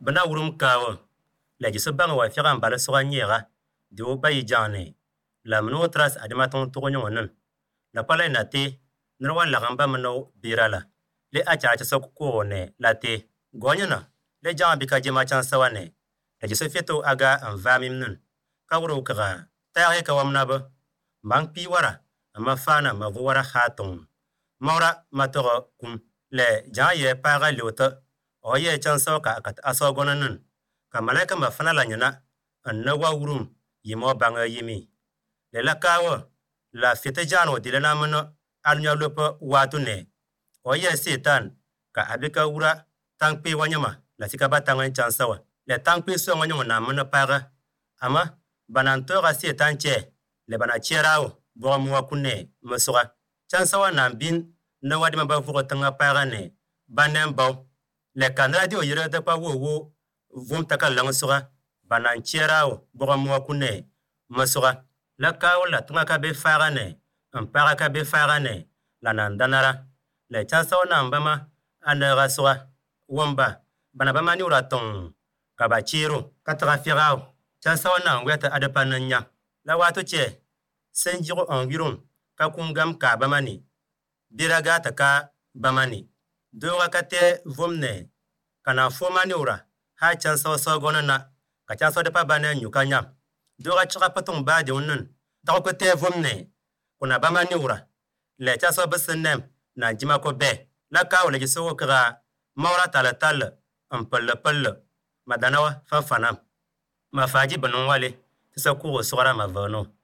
bana wurum kaawo la jiso bang wa fiagan bala soga nyega de o bayi jane la mno tras adima ton to nyonon la pala na te nrwa la gamba mno birala le acha cha sok ko ne la te gonyana le jang bi ka jema chan sawane la jiso feto aga an vamim nun ka wuro kaga taare ka wamna ba mang pi wara ama fana ma wara khatung mawra matoro kum le jang ye paga lota o ye chan so ka kat aso gonanun ka malaika ma fana la nyana an na wa wurum yimo banga yimi le la kawo la fete jano dilana mno alnya lopo watu ne o ye setan ka abika wura tangpe wanyama la sika batangan chan sawa le tangpe so wanyo na mno paga ama banantora setan che le bana cherao bo mo kunne msoga chan sawa na bin na wadi ma ba fuko tanga paga ne banen baw le kanra di o yere da pa wo vum taka lang soga banan cherao bo mo kunne msoga la kawo la tunga ka be faga ne an paga ka be faga ne la nan danara le chan sawa na mbama anara soga womba bana ba mani ura tong ka ba chiro ka tra firao chan sawa na weta adapa nanya la watu che senjiro on wirum ka kungam ka bamani biraga taka bamani dora kate vomne kana fomani ura ha chan sawa so gonana ka chan sawa de pa bana nyukanya dora chira patong ba de unun da ko te vomne kuna bamani ura le chan sawa besenem na jima ko be la ka wala ji so kra mawra tal ampalla madanawa fanfanam ma faji banun wale tisa ko sora ma vono